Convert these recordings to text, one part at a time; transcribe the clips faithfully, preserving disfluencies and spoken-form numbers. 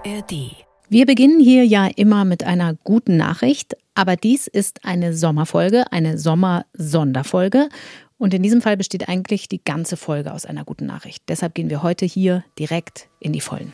R D. Wir beginnen hier ja immer mit einer guten Nachricht, aber dies ist eine Sommerfolge, eine Sommer-Sonderfolge. Und in diesem Fall besteht eigentlich die ganze Folge aus einer guten Nachricht. Deshalb gehen wir heute hier direkt in die Vollen.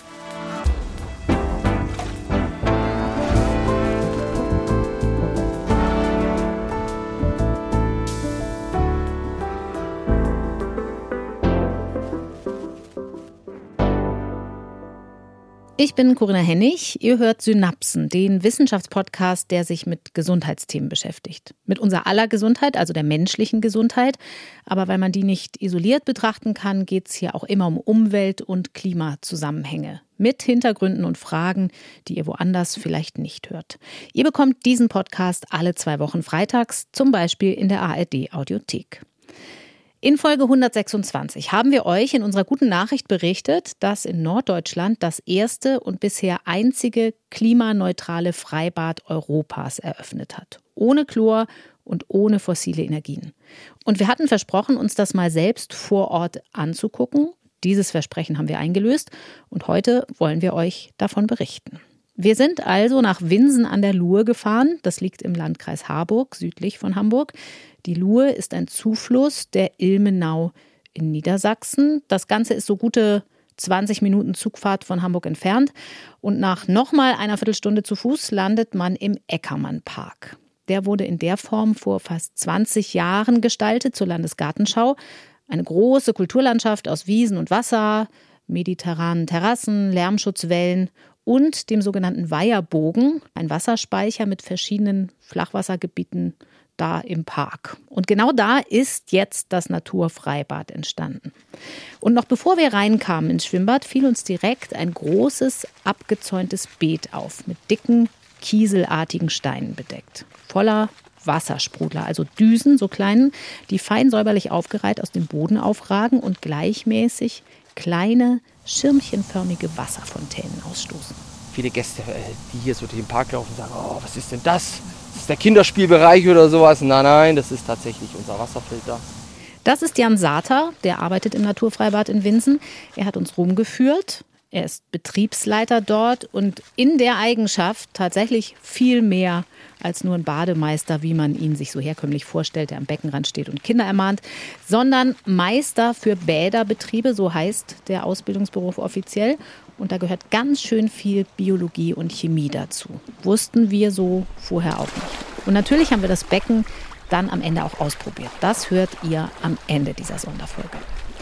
Ich bin Corinna Hennig, ihr hört Synapsen, den Wissenschaftspodcast, der sich mit Gesundheitsthemen beschäftigt. Mit unser aller Gesundheit, also der menschlichen Gesundheit. Aber weil man die nicht isoliert betrachten kann, geht es hier auch immer um Umwelt- und Klimazusammenhänge. Mit Hintergründen und Fragen, die ihr woanders vielleicht nicht hört. Ihr bekommt diesen Podcast alle zwei Wochen freitags, zum Beispiel in der A R D-Audiothek. In Folge hundertsechsundzwanzig haben wir euch in unserer guten Nachricht berichtet, dass in Norddeutschland das erste und bisher einzige klimaneutrale Freibad Europas eröffnet hat. Ohne Chlor und ohne fossile Energien. Und wir hatten versprochen, uns das mal selbst vor Ort anzugucken. Dieses Versprechen haben wir eingelöst und heute wollen wir euch davon berichten. Wir sind also nach Winsen an der Luhe gefahren. Das liegt im Landkreis Harburg, südlich von Hamburg. Die Luhe ist ein Zufluss der Ilmenau in Niedersachsen. Das Ganze ist so gute zwanzig Minuten Zugfahrt von Hamburg entfernt. Und nach nochmal einer Viertelstunde zu Fuß landet man im Eckermann-Park. Der wurde in der Form vor fast zwanzig Jahren gestaltet zur Landesgartenschau. Eine große Kulturlandschaft aus Wiesen und Wasser, mediterranen Terrassen, Lärmschutzwellen und dem sogenannten Weiherbogen, ein Wasserspeicher mit verschiedenen Flachwassergebieten da im Park. Und genau da ist jetzt das Naturfreibad entstanden. Und noch bevor wir reinkamen ins Schwimmbad, fiel uns direkt ein großes, abgezäuntes Beet auf, mit dicken, kieselartigen Steinen bedeckt. Voller Wassersprudler, also Düsen, so kleinen, die fein säuberlich aufgereiht aus dem Boden aufragen und gleichmäßig kleine, schirmchenförmige Wasserfontänen ausstoßen. Viele Gäste, die hier so durch den Park laufen, sagen, oh, was ist denn das? Das ist der Kinderspielbereich oder sowas. Nein, nein, das ist tatsächlich unser Wasserfilter. Das ist Jan Sater, der arbeitet im Naturfreibad in Winsen. Er hat uns rumgeführt. Er ist Betriebsleiter dort und in der Eigenschaft tatsächlich viel mehr als nur ein Bademeister, wie man ihn sich so herkömmlich vorstellt, der am Beckenrand steht und Kinder ermahnt, sondern Meister für Bäderbetriebe, so heißt der Ausbildungsberuf offiziell. Und da gehört ganz schön viel Biologie und Chemie dazu. Wussten wir so vorher auch nicht. Und natürlich haben wir das Becken dann am Ende auch ausprobiert. Das hört ihr am Ende dieser Sonderfolge.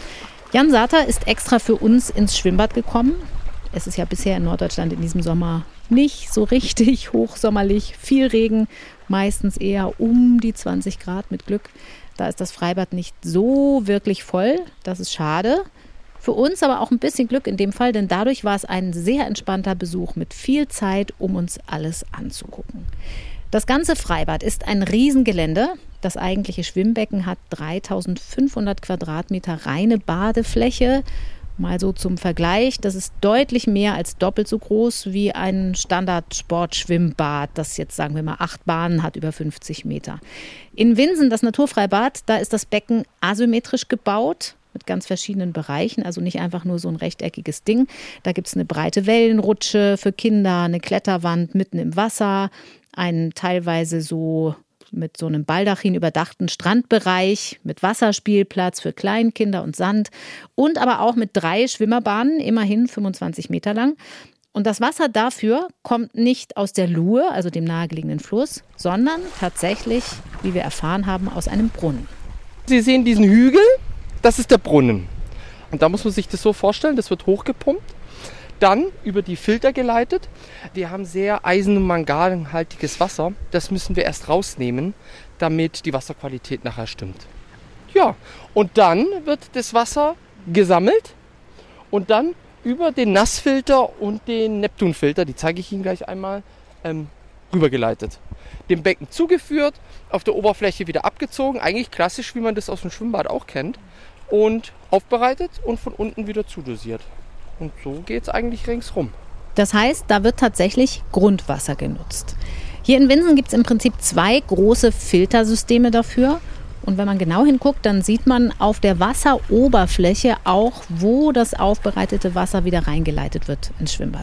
Jan Sater ist extra für uns ins Schwimmbad gekommen. Es ist ja bisher in Norddeutschland in diesem Sommer nicht so richtig hochsommerlich. Viel Regen, meistens eher um die zwanzig Grad mit Glück. Da ist das Freibad nicht so wirklich voll. Das ist schade. Für uns aber auch ein bisschen Glück in dem Fall, denn dadurch war es ein sehr entspannter Besuch mit viel Zeit, um uns alles anzugucken. Das ganze Freibad ist ein Riesengelände. Das eigentliche Schwimmbecken hat dreitausendfünfhundert Quadratmeter reine Badefläche. Mal so zum Vergleich, das ist deutlich mehr als doppelt so groß wie ein Standard-Sportschwimmbad, das jetzt, sagen wir mal, acht Bahnen hat, über fünfzig Meter. In Winsen, das Naturfreibad, da ist das Becken asymmetrisch gebaut, mit ganz verschiedenen Bereichen, also nicht einfach nur so ein rechteckiges Ding. Da gibt es eine breite Wellenrutsche für Kinder, eine Kletterwand mitten im Wasser, einen teilweise so mit so einem Baldachin überdachten Strandbereich mit Wasserspielplatz für Kleinkinder und Sand und aber auch mit drei Schwimmerbahnen, immerhin fünfundzwanzig Meter lang. Und das Wasser dafür kommt nicht aus der Luhe, also dem nahegelegenen Fluss, sondern tatsächlich, wie wir erfahren haben, aus einem Brunnen. Sie sehen diesen Hügel, das ist der Brunnen. Und da muss man sich das so vorstellen, das wird hochgepumpt, dann über die Filter geleitet. Wir haben sehr eisen- und manganhaltiges Wasser. Das müssen wir erst rausnehmen, damit die Wasserqualität nachher stimmt. Ja, und dann wird das Wasser gesammelt und dann über den Nassfilter und den Neptunfilter, die zeige ich Ihnen gleich einmal, ähm, rübergeleitet. Dem Becken zugeführt, auf der Oberfläche wieder abgezogen, eigentlich klassisch, wie man das aus dem Schwimmbad auch kennt, und aufbereitet und von unten wieder zudosiert. Und so geht es eigentlich ringsrum. Das heißt, da wird tatsächlich Grundwasser genutzt. Hier in Winsen gibt es im Prinzip zwei große Filtersysteme dafür. Und wenn man genau hinguckt, dann sieht man auf der Wasseroberfläche auch, wo das aufbereitete Wasser wieder reingeleitet wird ins Schwimmbad.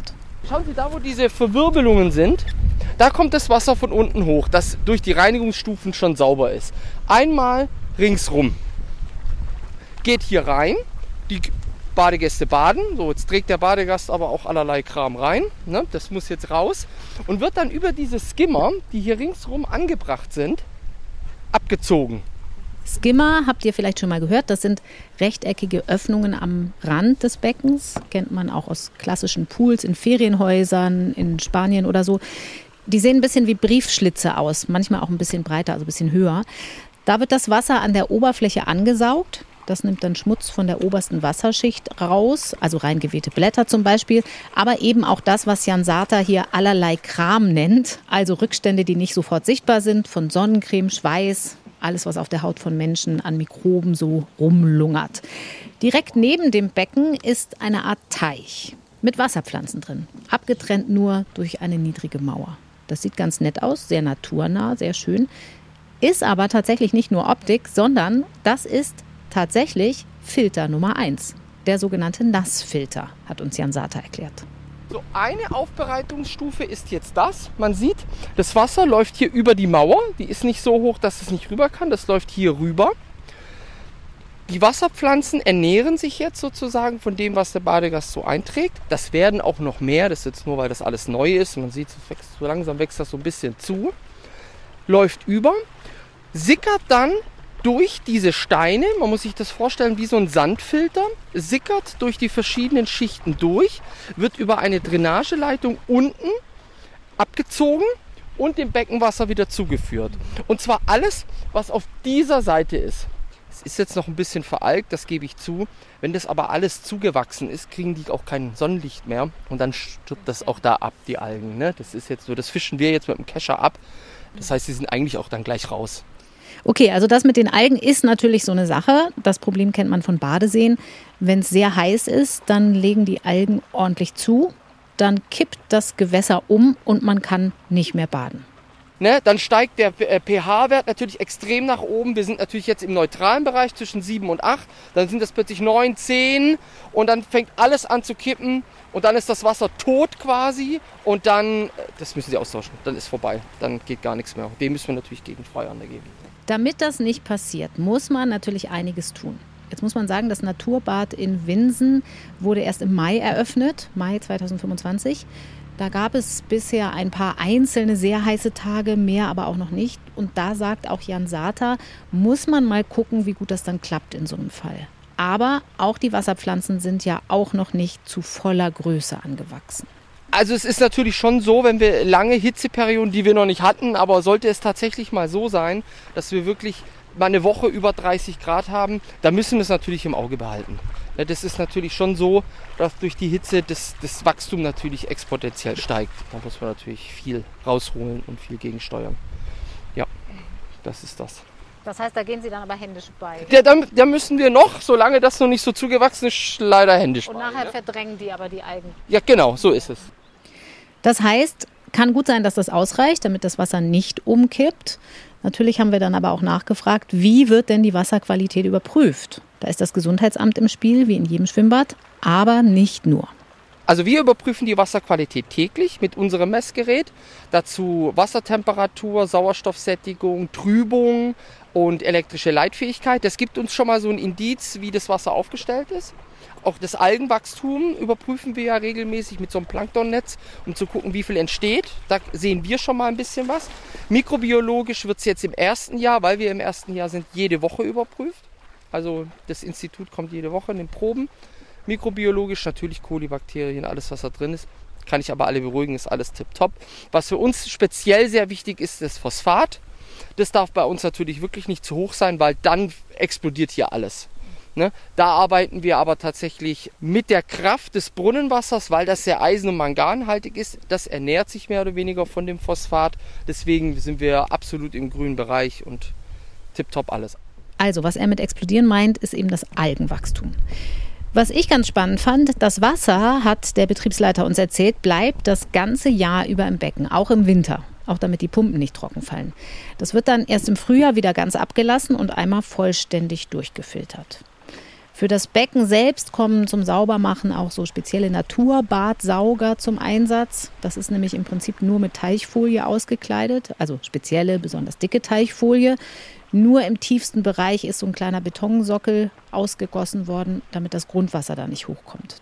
Schauen Sie da, wo diese Verwirbelungen sind. Da kommt das Wasser von unten hoch, das durch die Reinigungsstufen schon sauber ist. Einmal ringsrum. Geht hier rein. Die Badegäste baden. So, jetzt trägt der Badegast aber auch allerlei Kram rein. Ne? Das muss jetzt raus. Und wird dann über diese Skimmer, die hier ringsrum angebracht sind, abgezogen. Skimmer habt ihr vielleicht schon mal gehört. Das sind rechteckige Öffnungen am Rand des Beckens. Kennt man auch aus klassischen Pools in Ferienhäusern in Spanien oder so. Die sehen ein bisschen wie Briefschlitze aus, manchmal auch ein bisschen breiter, also ein bisschen höher. Da wird das Wasser an der Oberfläche angesaugt. Das nimmt dann Schmutz von der obersten Wasserschicht raus, also reingewehte Blätter zum Beispiel. Aber eben auch das, was Jan Sater hier allerlei Kram nennt. Also Rückstände, die nicht sofort sichtbar sind, von Sonnencreme, Schweiß, alles, was auf der Haut von Menschen an Mikroben so rumlungert. Direkt neben dem Becken ist eine Art Teich mit Wasserpflanzen drin, abgetrennt nur durch eine niedrige Mauer. Das sieht ganz nett aus, sehr naturnah, sehr schön. Ist aber tatsächlich nicht nur Optik, sondern das ist tatsächlich Filter Nummer eins. Der sogenannte Nassfilter, hat uns Jan Sater erklärt. So, eine Aufbereitungsstufe ist jetzt das. Man sieht, das Wasser läuft hier über die Mauer. Die ist nicht so hoch, dass es nicht rüber kann. Das läuft hier rüber. Die Wasserpflanzen ernähren sich jetzt sozusagen von dem, was der Badegast so einträgt. Das werden auch noch mehr. Das ist jetzt nur, weil das alles neu ist. Man sieht, es wächst, so langsam wächst das so ein bisschen zu. Läuft über, sickert dann durch diese Steine, man muss sich das vorstellen wie so ein Sandfilter, sickert durch die verschiedenen Schichten durch, wird über eine Drainageleitung unten abgezogen und dem Beckenwasser wieder zugeführt. Und zwar alles, was auf dieser Seite ist. Es ist jetzt noch ein bisschen veralkt, das gebe ich zu. Wenn das aber alles zugewachsen ist, kriegen die auch kein Sonnenlicht mehr und dann stirbt das auch da ab, die Algen. Ne? Das ist jetzt so, das fischen wir jetzt mit dem Kescher ab. Das heißt, sie sind eigentlich auch dann gleich raus. Okay, also das mit den Algen ist natürlich so eine Sache. Das Problem kennt man von Badeseen. Wenn es sehr heiß ist, dann legen die Algen ordentlich zu. Dann kippt das Gewässer um und man kann nicht mehr baden. Ne, dann steigt der pH-Wert natürlich extrem nach oben. Wir sind natürlich jetzt im neutralen Bereich zwischen sieben und acht. Dann sind das plötzlich neun, zehn und dann fängt alles an zu kippen. Und dann ist das Wasser tot quasi und dann, das müssen Sie austauschen, dann ist vorbei. Dann geht gar nichts mehr. Dem müssen wir natürlich gegenfeuern dagegen. Damit das nicht passiert, muss man natürlich einiges tun. Jetzt muss man sagen, das Naturbad in Winsen wurde erst im Mai eröffnet, Mai zweitausendfünfundzwanzig. Da gab es bisher ein paar einzelne sehr heiße Tage, mehr aber auch noch nicht. Und da sagt auch Jan Sater, muss man mal gucken, wie gut das dann klappt in so einem Fall. Aber auch die Wasserpflanzen sind ja auch noch nicht zu voller Größe angewachsen. Also es ist natürlich schon so, wenn wir lange Hitzeperioden, die wir noch nicht hatten, aber sollte es tatsächlich mal so sein, dass wir wirklich mal eine Woche über dreißig Grad haben, dann müssen wir es natürlich im Auge behalten. Das ist natürlich schon so, dass durch die Hitze das, das Wachstum natürlich exponentiell steigt. Da muss man natürlich viel rausholen und viel gegensteuern. Ja, das ist das. Das heißt, da gehen Sie dann aber händisch bei? Ja, da, da müssen wir noch, solange das noch nicht so zugewachsen ist, leider händisch bei. Und nachher verdrängen die aber die Algen? Ja, genau, so ist es. Das heißt, kann gut sein, dass das ausreicht, damit das Wasser nicht umkippt. Natürlich haben wir dann aber auch nachgefragt, wie wird denn die Wasserqualität überprüft? Da ist das Gesundheitsamt im Spiel, wie in jedem Schwimmbad, aber nicht nur. Also wir überprüfen die Wasserqualität täglich mit unserem Messgerät. Dazu Wassertemperatur, Sauerstoffsättigung, Trübung und elektrische Leitfähigkeit. Das gibt uns schon mal so ein Indiz, wie das Wasser aufgestellt ist. Auch das Algenwachstum überprüfen wir ja regelmäßig mit so einem Planktonnetz, um zu gucken, wie viel entsteht. Da sehen wir schon mal ein bisschen was. Mikrobiologisch wird es jetzt im ersten Jahr, weil wir im ersten Jahr sind, jede Woche überprüft. Also das Institut kommt jede Woche in den Proben. Mikrobiologisch natürlich Kolibakterien, alles was da drin ist. Kann ich aber alle beruhigen, ist alles tipptopp. Was für uns speziell sehr wichtig ist, das Phosphat. Das darf bei uns natürlich wirklich nicht zu hoch sein, weil dann explodiert hier alles. Ne? Da arbeiten wir aber tatsächlich mit der Kraft des Brunnenwassers, weil das sehr eisen- und manganhaltig ist. Das ernährt sich mehr oder weniger von dem Phosphat. Deswegen sind wir absolut im grünen Bereich und tipptopp alles. Also, was er mit explodieren meint, ist eben das Algenwachstum. Was ich ganz spannend fand, das Wasser, hat der Betriebsleiter uns erzählt, bleibt das ganze Jahr über im Becken, auch im Winter. Auch damit die Pumpen nicht trocken fallen. Das wird dann erst im Frühjahr wieder ganz abgelassen und einmal vollständig durchgefiltert. Für das Becken selbst kommen zum Saubermachen auch so spezielle Naturbadsauger zum Einsatz. Das ist nämlich im Prinzip nur mit Teichfolie ausgekleidet, also spezielle, besonders dicke Teichfolie. Nur im tiefsten Bereich ist so ein kleiner Betonsockel ausgegossen worden, damit das Grundwasser da nicht hochkommt.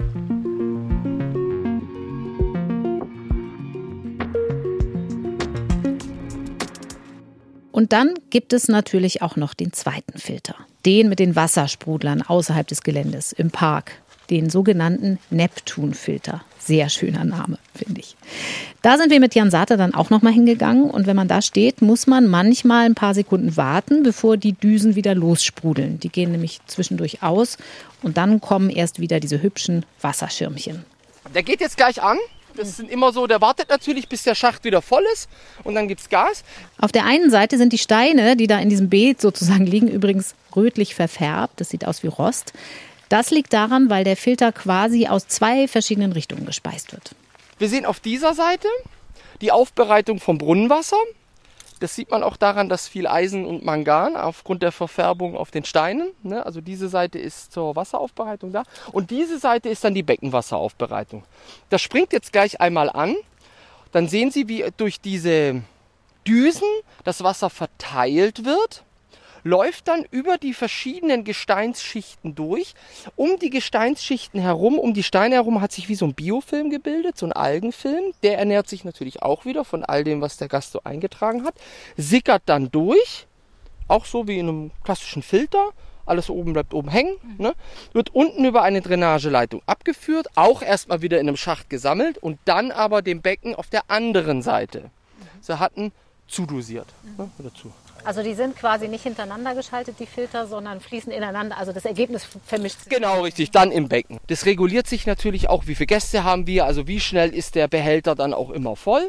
Und dann gibt es natürlich auch noch den zweiten Filter. Den mit den Wassersprudlern außerhalb des Geländes, im Park. Den sogenannten Neptunfilter. Sehr schöner Name, finde ich. Da sind wir mit Jan Sater dann auch noch mal hingegangen. Und wenn man da steht, muss man manchmal ein paar Sekunden warten, bevor die Düsen wieder lossprudeln. Die gehen nämlich zwischendurch aus. Und dann kommen erst wieder diese hübschen Wasserschirmchen. Der geht jetzt gleich an. Das sind immer so, der wartet natürlich, bis der Schacht wieder voll ist und dann gibt's Gas. Auf der einen Seite sind die Steine, die da in diesem Beet sozusagen liegen, übrigens rötlich verfärbt. Das sieht aus wie Rost. Das liegt daran, weil der Filter quasi aus zwei verschiedenen Richtungen gespeist wird. Wir sehen auf dieser Seite die Aufbereitung vom Brunnenwasser. Das sieht man auch daran, dass viel Eisen und Mangan aufgrund der Verfärbung auf den Steinen, ne, also diese Seite ist zur Wasseraufbereitung da und diese Seite ist dann die Beckenwasseraufbereitung. Das springt jetzt gleich einmal an. Dann sehen Sie, wie durch diese Düsen das Wasser verteilt wird, läuft dann über die verschiedenen Gesteinsschichten durch. Um die Gesteinsschichten herum, um die Steine herum hat sich wie so ein Biofilm gebildet, so ein Algenfilm. Der ernährt sich natürlich auch wieder von all dem, was der Gast so eingetragen hat. Sickert dann durch, auch so wie in einem klassischen Filter. Alles oben bleibt oben hängen. Ne? Wird unten über eine Drainageleitung abgeführt, auch erstmal wieder in einem Schacht gesammelt und dann aber dem Becken auf der anderen Seite. Sie hatten zudosiert. Ne? Oder zu. Also die sind quasi nicht hintereinander geschaltet, die Filter, sondern fließen ineinander. Also das Ergebnis vermischt sich. Genau, richtig, dann im Becken. Das reguliert sich natürlich auch, wie viele Gäste haben wir, also wie schnell ist der Behälter dann auch immer voll.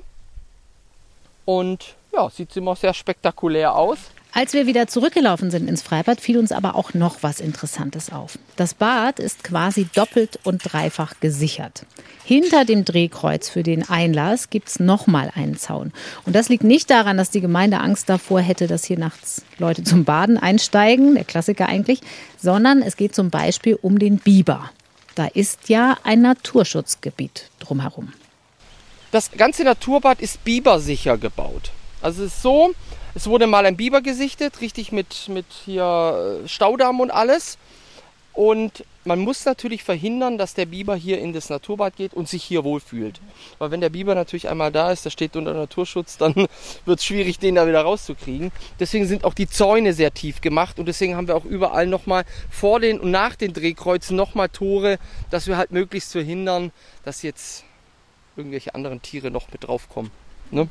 Und ja, sieht immer sehr spektakulär aus. Als wir wieder zurückgelaufen sind ins Freibad, fiel uns aber auch noch was Interessantes auf. Das Bad ist quasi doppelt und dreifach gesichert. Hinter dem Drehkreuz für den Einlass gibt es nochmal einen Zaun. Und das liegt nicht daran, dass die Gemeinde Angst davor hätte, dass hier nachts Leute zum Baden einsteigen, der Klassiker eigentlich, sondern es geht zum Beispiel um den Biber. Da ist ja ein Naturschutzgebiet drumherum. Das ganze Naturbad ist bibersicher gebaut. Also es ist so, es wurde mal ein Biber gesichtet, richtig mit, mit hier Staudamm und alles. Und man muss natürlich verhindern, dass der Biber hier in das Naturbad geht und sich hier wohlfühlt. Weil wenn der Biber natürlich einmal da ist, der steht unter Naturschutz, dann wird es schwierig, den da wieder rauszukriegen. Deswegen sind auch die Zäune sehr tief gemacht und deswegen haben wir auch überall nochmal vor den und nach den Drehkreuzen nochmal Tore, dass wir halt möglichst verhindern, dass jetzt irgendwelche anderen Tiere noch mit draufkommen. Ne?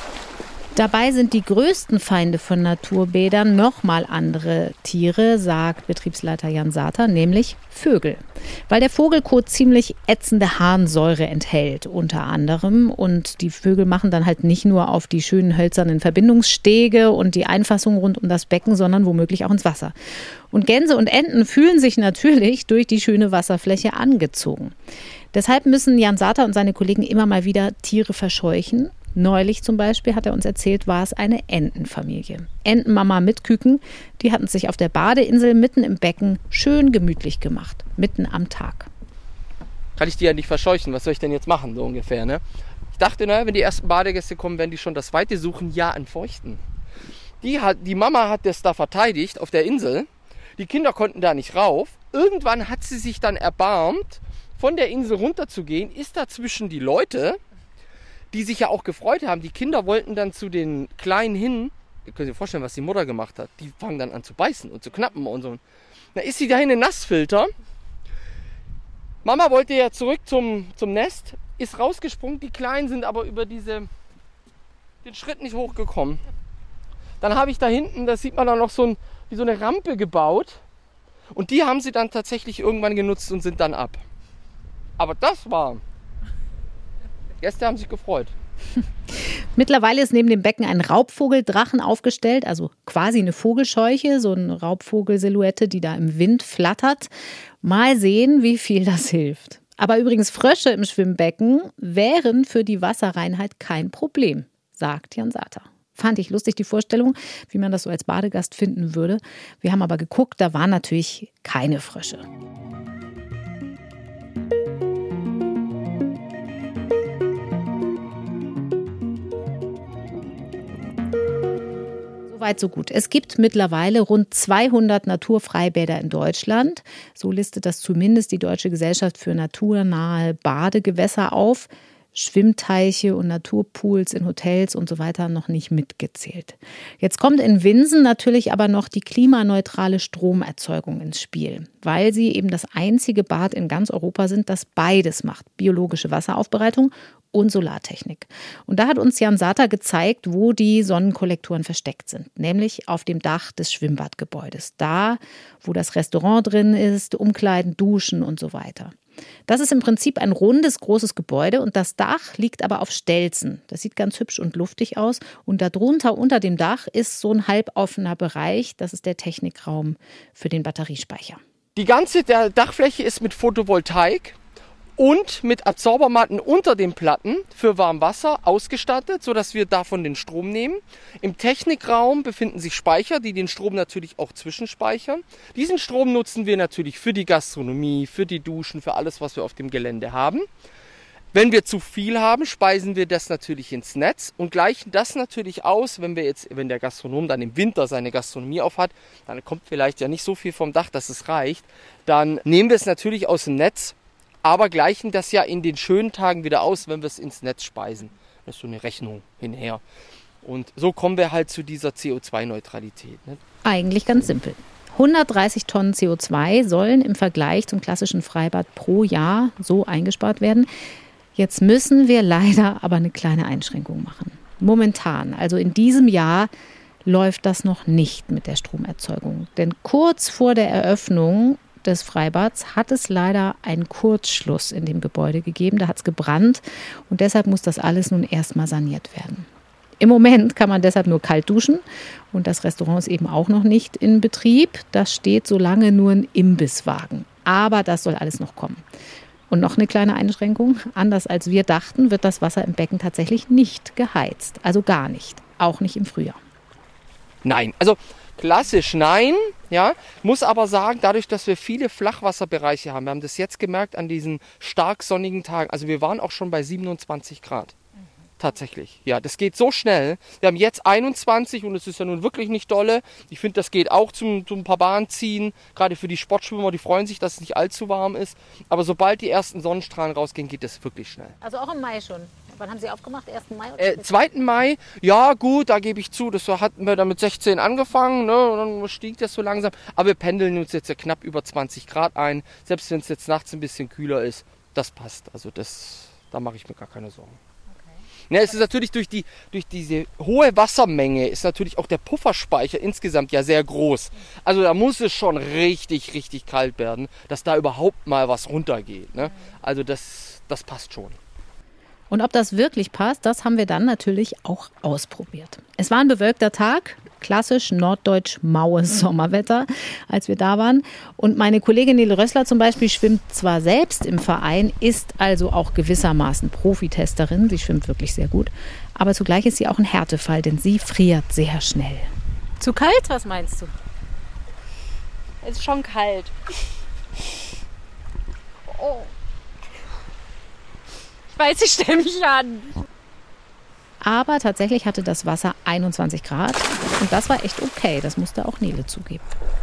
Dabei sind die größten Feinde von Naturbädern nochmal andere Tiere, sagt Betriebsleiter Jan Sater, nämlich Vögel. Weil der Vogelkot ziemlich ätzende Harnsäure enthält, unter anderem. Und die Vögel machen dann halt nicht nur auf die schönen hölzernen Verbindungsstege und die Einfassung rund um das Becken, sondern womöglich auch ins Wasser. Und Gänse und Enten fühlen sich natürlich durch die schöne Wasserfläche angezogen. Deshalb müssen Jan Sater und seine Kollegen immer mal wieder Tiere verscheuchen. Neulich zum Beispiel, hat er uns erzählt, war es eine Entenfamilie. Entenmama mit Küken, die hatten sich auf der Badeinsel mitten im Becken schön gemütlich gemacht, mitten am Tag. Kann ich die ja nicht verscheuchen, was soll ich denn jetzt machen, so ungefähr, ne? Ich dachte, naja, wenn die ersten Badegäste kommen, werden die schon das Weite suchen, ja, an Feuchten. Die, hat, die Mama hat das da verteidigt auf der Insel, die Kinder konnten da nicht rauf. Irgendwann hat sie sich dann erbarmt, von der Insel runterzugehen, ist dazwischen die Leute, die sich ja auch gefreut haben. Die Kinder wollten dann zu den Kleinen hin. Ihr könnt euch vorstellen, was die Mutter gemacht hat. Die fangen dann an zu beißen und zu knappen und so. Da ist sie dahin in den Nassfilter. Mama wollte ja zurück zum, zum Nest, ist rausgesprungen. Die Kleinen sind aber über diese, den Schritt nicht hochgekommen. Dann habe ich da hinten, da sieht man dann noch so, ein, wie so eine Rampe gebaut. Und die haben sie dann tatsächlich irgendwann genutzt und sind dann ab. Aber das war... Gäste haben sich gefreut. Mittlerweile ist neben dem Becken ein Raubvogeldrachen aufgestellt, also quasi eine Vogelscheuche, so eine Raubvogelsilhouette, die da im Wind flattert. Mal sehen, wie viel das hilft. Aber übrigens Frösche im Schwimmbecken wären für die Wasserreinheit kein Problem, sagt Jan Sater. Fand ich lustig, die Vorstellung, wie man das so als Badegast finden würde. Wir haben aber geguckt, da waren natürlich keine Frösche. Soweit, so gut. Es gibt mittlerweile rund zweihundert Naturfreibäder in Deutschland. So listet das zumindest die Deutsche Gesellschaft für naturnahe Badegewässer auf. Schwimmteiche und Naturpools in Hotels und so weiter noch nicht mitgezählt. Jetzt kommt in Winsen natürlich aber noch die klimaneutrale Stromerzeugung ins Spiel, weil sie eben das einzige Bad in ganz Europa sind, das beides macht. Biologische Wasseraufbereitung und Solartechnik. Und da hat uns Jan Sater gezeigt, wo die Sonnenkollektoren versteckt sind, nämlich auf dem Dach des Schwimmbadgebäudes. Da, wo das Restaurant drin ist, Umkleiden, Duschen und so weiter. Das ist im Prinzip ein rundes, großes Gebäude und das Dach liegt aber auf Stelzen. Das sieht ganz hübsch und luftig aus und darunter, unter dem Dach, ist so ein halboffener Bereich. Das ist der Technikraum für den Batteriespeicher. Die ganze der Dachfläche ist mit Photovoltaik und mit Absorbermatten unter den Platten für Warmwasser ausgestattet, sodass wir davon den Strom nehmen. Im Technikraum befinden sich Speicher, die den Strom natürlich auch zwischenspeichern. Diesen Strom nutzen wir natürlich für die Gastronomie, für die Duschen, für alles, was wir auf dem Gelände haben. Wenn wir zu viel haben, speisen wir das natürlich ins Netz und gleichen das natürlich aus, wenn wir jetzt, wenn der Gastronom dann im Winter seine Gastronomie aufhat, dann kommt vielleicht ja nicht so viel vom Dach, dass es reicht. Dann nehmen wir es natürlich aus dem Netz, aber gleichen das ja in den schönen Tagen wieder aus, wenn wir es ins Netz speisen. Das ist so eine Rechnung hinher. Und so kommen wir halt zu dieser C O zwei Neutralität. Ne? Eigentlich ganz simpel. hundertdreißig Tonnen C O zwei sollen im Vergleich zum klassischen Freibad pro Jahr so eingespart werden. Jetzt müssen wir leider aber eine kleine Einschränkung machen. Momentan, also in diesem Jahr, läuft das noch nicht mit der Stromerzeugung. Denn kurz vor der Eröffnung des Freibads hat es leider einen Kurzschluss in dem Gebäude gegeben. Da hat es gebrannt und deshalb muss das alles nun erstmal saniert werden. Im Moment kann man deshalb nur kalt duschen und das Restaurant ist eben auch noch nicht in Betrieb. Da steht so lange nur ein Imbisswagen. Aber das soll alles noch kommen. Und noch eine kleine Einschränkung. Anders als wir dachten, wird das Wasser im Becken tatsächlich nicht geheizt. Also gar nicht. Auch nicht im Frühjahr. Nein, also klassisch nein, ja, muss aber sagen, dadurch, dass wir viele Flachwasserbereiche haben, wir haben das jetzt gemerkt an diesen stark sonnigen Tagen, also wir waren auch schon bei siebenundzwanzig Grad, mhm. Tatsächlich, ja, das geht so schnell, wir haben jetzt einundzwanzig und es ist ja nun wirklich nicht dolle, ich finde, das geht auch zum, zum paar Bahn ziehen, gerade für die Sportschwimmer, die freuen sich, dass es nicht allzu warm ist, aber sobald die ersten Sonnenstrahlen rausgehen, geht das wirklich schnell. Also auch im Mai schon? Wann haben Sie aufgemacht? ersten Mai? Oder äh, zweiten Mai, ja gut, da gebe ich zu, das hatten wir dann mit sechzehn angefangen, ne, und dann stieg das so langsam. Aber wir pendeln uns jetzt ja knapp über zwanzig Grad ein, selbst wenn es jetzt nachts ein bisschen kühler ist, das passt. Also das, da mache ich mir gar keine Sorgen. Okay. Ja, es ist natürlich durch, die, durch diese hohe Wassermenge ist natürlich auch der Pufferspeicher insgesamt ja sehr groß. Also da muss es schon richtig, richtig kalt werden, dass da überhaupt mal was runtergeht. Ne? Also das, das passt schon. Und ob das wirklich passt, das haben wir dann natürlich auch ausprobiert. Es war ein bewölkter Tag, klassisch norddeutsch maues Sommerwetter, als wir da waren. Und meine Kollegin Nele Rössler zum Beispiel schwimmt zwar selbst im Verein, ist also auch gewissermaßen Profitesterin. Sie schwimmt wirklich sehr gut. Aber zugleich ist sie auch ein Härtefall, denn sie friert sehr schnell. Zu kalt? Was meinst du? Es ist schon kalt. Oh. Ich weiß, ich stelle mich an. Aber tatsächlich hatte das Wasser einundzwanzig Grad und das war echt okay. Das musste auch Nele zugeben.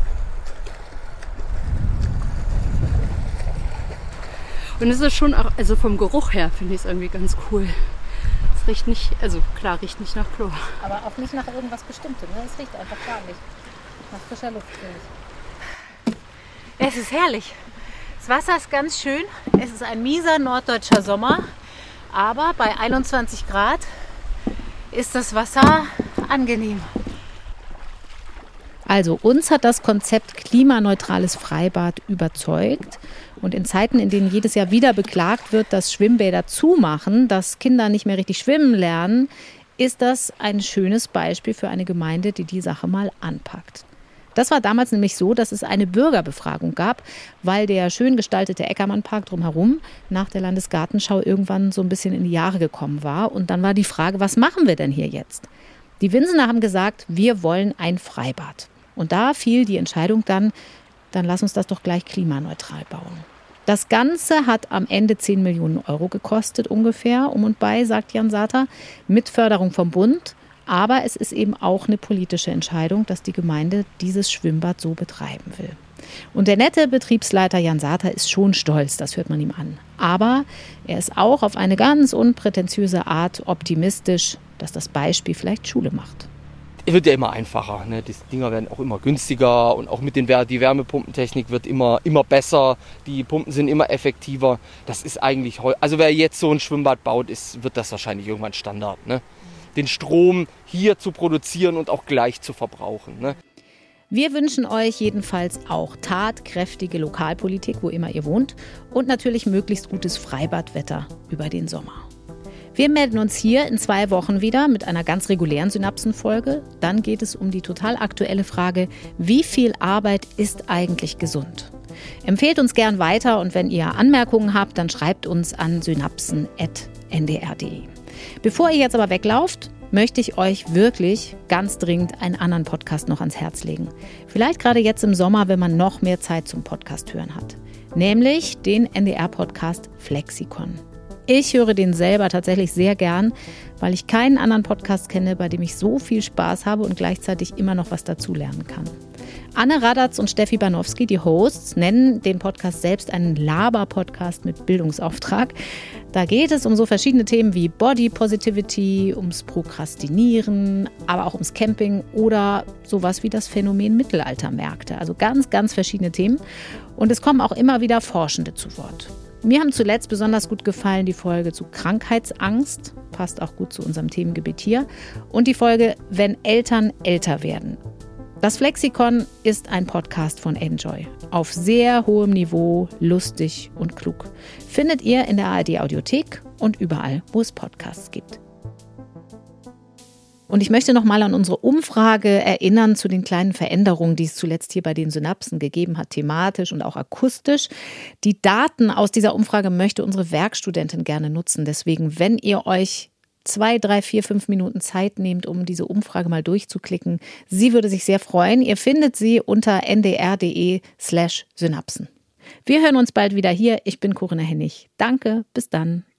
Und es ist schon auch, also vom Geruch her finde ich es irgendwie ganz cool. Es riecht nicht, also klar, riecht nicht nach Chlor. Aber auch nicht nach irgendwas Bestimmtem, ne? Es riecht einfach gar nicht. Nach frischer Luft, finde ich. Es ist herrlich. Das Wasser ist ganz schön. Es ist ein mieser norddeutscher Sommer. Aber bei einundzwanzig Grad ist das Wasser angenehm. Also uns hat das Konzept klimaneutrales Freibad überzeugt. Und in Zeiten, in denen jedes Jahr wieder beklagt wird, dass Schwimmbäder zumachen, dass Kinder nicht mehr richtig schwimmen lernen, ist das ein schönes Beispiel für eine Gemeinde, die die Sache mal anpackt. Das war damals nämlich so, dass es eine Bürgerbefragung gab, weil der schön gestaltete Eckermannpark drumherum nach der Landesgartenschau irgendwann so ein bisschen in die Jahre gekommen war. Und dann war die Frage, was machen wir denn hier jetzt? Die Winsener haben gesagt, wir wollen ein Freibad. Und da fiel die Entscheidung dann, dann lass uns das doch gleich klimaneutral bauen. Das Ganze hat am Ende zehn Millionen Euro gekostet ungefähr, um und bei, sagt Jan Sater, mit Förderung vom Bund. Aber es ist eben auch eine politische Entscheidung, dass die Gemeinde dieses Schwimmbad so betreiben will. Und der nette Betriebsleiter Jan Sater ist schon stolz, das hört man ihm an. Aber er ist auch auf eine ganz unprätentiöse Art optimistisch, dass das Beispiel vielleicht Schule macht. Es wird ja immer einfacher. Ne? Die Dinger werden auch immer günstiger und auch mit den die Wärmepumpentechnik wird immer, immer besser. Die Pumpen sind immer effektiver. Das ist eigentlich, also wer jetzt so ein Schwimmbad baut, ist, wird das wahrscheinlich irgendwann Standard. Ne? Den Strom hier zu produzieren und auch gleich zu verbrauchen. Ne? Wir wünschen euch jedenfalls auch tatkräftige Lokalpolitik, wo immer ihr wohnt, und natürlich möglichst gutes Freibadwetter über den Sommer. Wir melden uns hier in zwei Wochen wieder mit einer ganz regulären Synapsen-Folge. Dann geht es um die total aktuelle Frage, wie viel Arbeit ist eigentlich gesund? Empfehlt uns gern weiter und wenn ihr Anmerkungen habt, dann schreibt uns an synapsen at n d r punkt d e. Bevor ihr jetzt aber weglauft, möchte ich euch wirklich ganz dringend einen anderen Podcast noch ans Herz legen. Vielleicht gerade jetzt im Sommer, wenn man noch mehr Zeit zum Podcast hören hat. Nämlich den N D R-Podcast Flexikon. Ich höre den selber tatsächlich sehr gern, weil ich keinen anderen Podcast kenne, bei dem ich so viel Spaß habe und gleichzeitig immer noch was dazulernen kann. Anne Radatz und Steffi Banowski, die Hosts, nennen den Podcast selbst einen Laber-Podcast mit Bildungsauftrag. Da geht es um so verschiedene Themen wie Body Positivity, ums Prokrastinieren, aber auch ums Camping oder sowas wie das Phänomen Mittelaltermärkte. Also ganz, ganz verschiedene Themen. Und es kommen auch immer wieder Forschende zu Wort. Mir haben zuletzt besonders gut gefallen die Folge zu Krankheitsangst, passt auch gut zu unserem Themengebiet hier, und die Folge Wenn Eltern älter werden. Das Flexikon ist ein Podcast von Enjoy. Auf sehr hohem Niveau, lustig und klug. Findet ihr in der A R D-Audiothek und überall, wo es Podcasts gibt. Und ich möchte noch mal an unsere Umfrage erinnern zu den kleinen Veränderungen, die es zuletzt hier bei den Synapsen gegeben hat, thematisch und auch akustisch. Die Daten aus dieser Umfrage möchte unsere Werkstudentin gerne nutzen. Deswegen, wenn ihr euch zwei, drei, vier, fünf Minuten Zeit nehmt, um diese Umfrage mal durchzuklicken, sie würde sich sehr freuen. Ihr findet sie unter n d r punkt d e slash synapsen. Wir hören uns bald wieder hier. Ich bin Corinna Hennig. Danke, bis dann.